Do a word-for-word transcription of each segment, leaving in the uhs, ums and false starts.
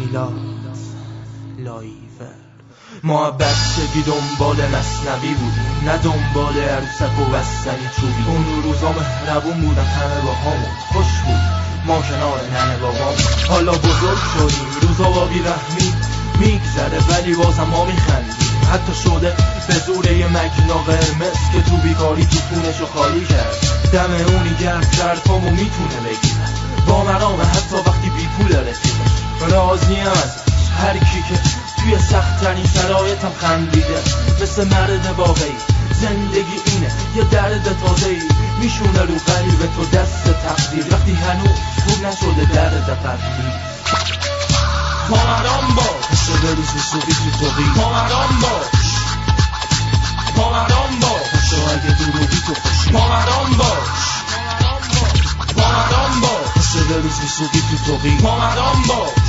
میلاد لایور. ما بچگی دنبال مثنوی بودیم، نه دنبال عروسک و بستنی چوبی. اون روزا مهربون بودن، همه با همون خوش بود، ما کنار ننه بابام. حالا بزرگ شدیم، روزا با بیرحمی میگذره ولی بازم ما میخندیم. حتی شده به زوره یه مگنا قرمز که تو بیکاری تو خونشو خالی کرد. دم اونی گرم کرد پامو میتونه بگیره با مرامه، حتی وقتی بی پول رفیقش. راضیم ازش هر کی که توی سخت ترین شرایطم خندیده، مثل مرد واقعی. زندگی اینه یه درد تازه‌ای میشونه رو قلب تو دست تقدیر، وقتی هنوز خوب نشده درد قبلی. با مرام باش، مثل بروز سوقی تو توقی. با مرام باش، با مرام باش، حتی اگه دروغی تو خوشی. با مرام باش، با مرام باش، مثل بروز سوقی تو توقی. با مرام باش،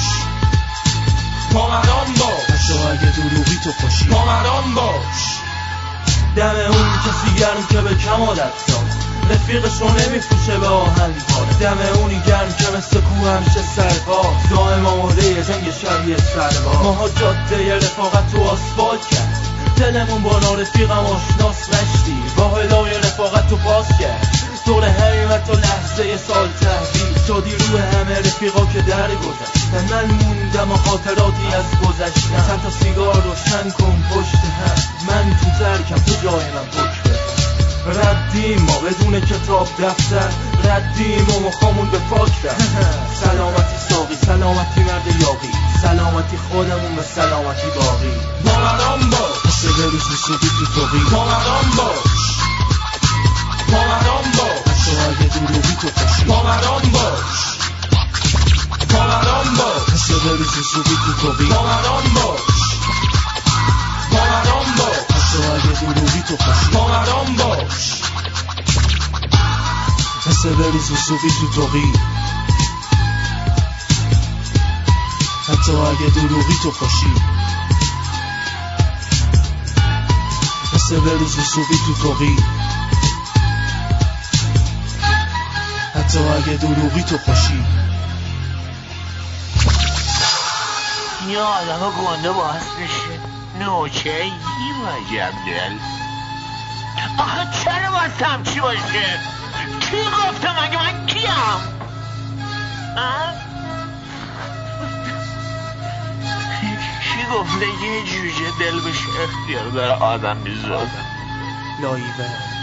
با مرام باش، حتی اگه دروغی تو خوشی. با مرام باش. دم اون کسی گرم که به کمالت داد، رفیقشو نمیفروشه به آهن پاره. دم اونی گرم که مثل کوه همیشه سرباز، دائم آماده جنگ شبیه سرباز. ماها جاده رفاقت تو آسفالت کرد، دلمون با نارفیقم آشناس رشتی، با هلای رفاقت تو باز کرد. دور حقیقت و لحظه سال تحویل شدی روی همه رفیقا که در گذشتن. من موندم و خاطراتی از گذشتن. چند تا سیگار روشن کن پشت هم، من تو ترکم تو جای من پک بزن. ردیم ما بدون کتاب دفتر، ردیم و مخامون به پاک رفت. سلامتی ساقی، سلامتی مرد یاقی، سلامتی خودمون به سلامتی باقی. با مرام باش، مثل بروز سوقی تو توقی. با مرام باش، با مرام باش، حتی اگه دروغی تو خوشی. با مرام باش، با مرام باش، مثل بروز سوقی تو توقی. با مرام باش، با مرام باش، حتی اگه دروغی تو خوشی. با مرام باش، مثل بروز سوقی تو توقی. حتی اگه دروغی تو خوشی. مثل بروز سوقی تو توقی. حتی اگه دروغی تو خوشی. یه آدم گنده باعث میشه نوچه یه وجب دل. آخه چرا باید همچی باشه؟ کی گفتم اگه من کیم؟ کی گفته یه جوجه دل بشه اختیار داره آدم بیزاد؟ لایور.